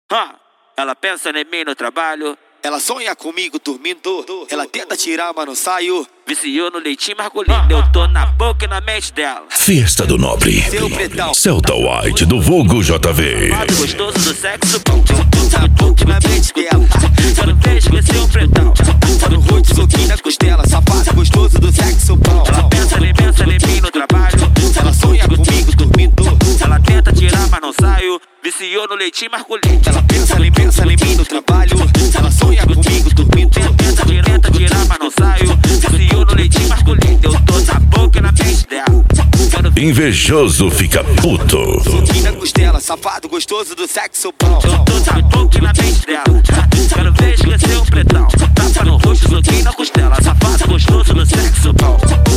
Ela pensa em mim no trabalho. Ela sonha comigo dormindo. Ela tenta tirar, mas não saio. Viciou no leitinho masculino. Eu tô na boca e na mente dela. Fiesta do Nobre. Seu pretão. Celta White do vulgo JV. Gostoso do sexo. Na boca e na mente dela. Quero ver esquecer o pretão. No rosto, soquinho na costela. Safado gostoso do sexo bom. Ela pensa em mim no trabalho. Ela sonha comigo dormindo. Ela tenta tirar, mas não saio. Viciou no leitinho masculino. Ela pensa em mim no trabalho. Ela sonha comigo dormindo. Tenta tirar, mas não saio. Viciou no leitinho masculino. Eu tô na boca e na mente dela. Invejoso fica puto. Soquinho na costela. Safado gostoso do sexo bom. Eu tô na boca e na mente dela. Quero ver esquecer o pretão. Tapa no rosto, soquinho na costela. Safado gostoso do sexo bom.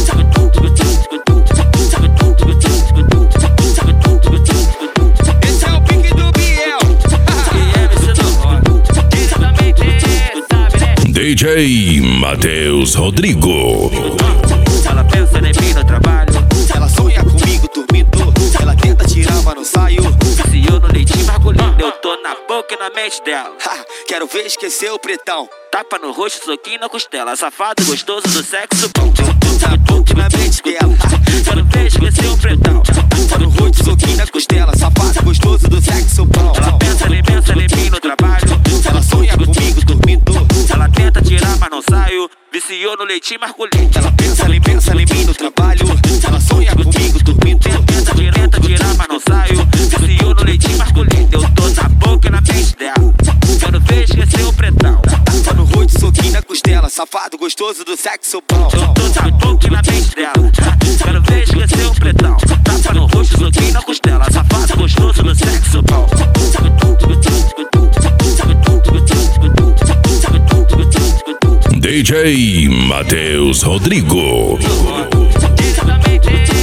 Esse é o pique do Biel. DJ Matheus Rodrigo. Ela pensa em mim no trabalho. Ela sonha comigo dormindo. Ela tenta tirar, mas não saio. Viciou no leitinho masculino. Eu tô na boca e na mente dela. Quero ver esquecer o pretão. Tapa no rosto, soquinho na costela. Safado gostoso do sexo bom. Na boca e na mente dela. Quero ver esquecer o pretão. No rosto, soquinho na costela. Safado gostoso do sexo bom. Ela pensa em mim no trabalho. Ela sonha comigo dormindo. Ela tenta tirar, mas não saio. Viciou no leitinho masculino. Ela pensa em mim no trabalho. Ela sonha comigo dormindo. Tenta tirar, mas não saio. Viciou no leitinho masculino. Eu tô na boca e na mente dela. Quero ver esquecer o pretão. No rosto, soquinho na costela. Safado gostoso do sexo bom. Eu tô na boca e na mente dela. Quero ver esquecer o pretão. Tapa no rosto, soquinho na costela. Safado gostoso do sexo bom. DJ Matheus Rodrigo. Exatamente.